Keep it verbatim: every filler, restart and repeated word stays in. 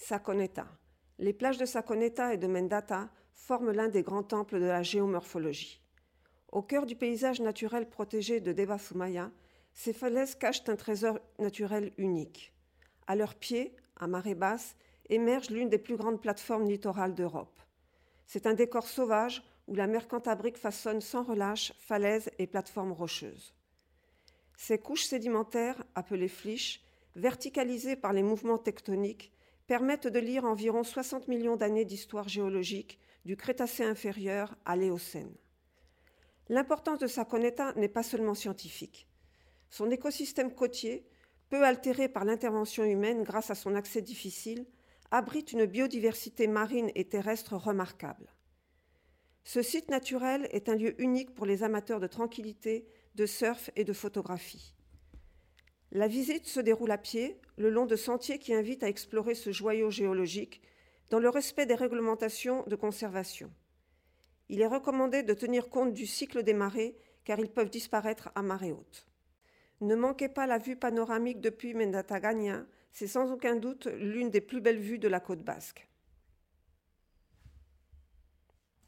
Saconeta. Les plages de Saconeta et de Mendata forment l'un des grands temples de la géomorphologie. Au cœur du paysage naturel protégé de Deva Sumaya, ces falaises cachent un trésor naturel unique. À leurs pieds, à marée basse, émerge l'une des plus grandes plateformes littorales d'Europe. C'est un décor sauvage où la mer Cantabrique façonne sans relâche falaises et plateformes rocheuses. Ces couches sédimentaires, appelées flysch, verticalisées par les mouvements tectoniques, permettent de lire environ soixante millions d'années d'histoire géologique du Crétacé inférieur à l'Éocène. L'importance de Saconeta n'est pas seulement scientifique. Son écosystème côtier, peu altéré par l'intervention humaine grâce à son accès difficile, abrite une biodiversité marine et terrestre remarquable. Ce site naturel est un lieu unique pour les amateurs de tranquillité, de surf et de photographie. La visite se déroule à pied, le long de sentiers qui invitent à explorer ce joyau géologique, dans le respect des réglementations de conservation. Il est recommandé de tenir compte du cycle des marées, car ils peuvent disparaître à marée haute. Ne manquez pas la vue panoramique depuis Mendatagagna, c'est sans aucun doute l'une des plus belles vues de la côte basque.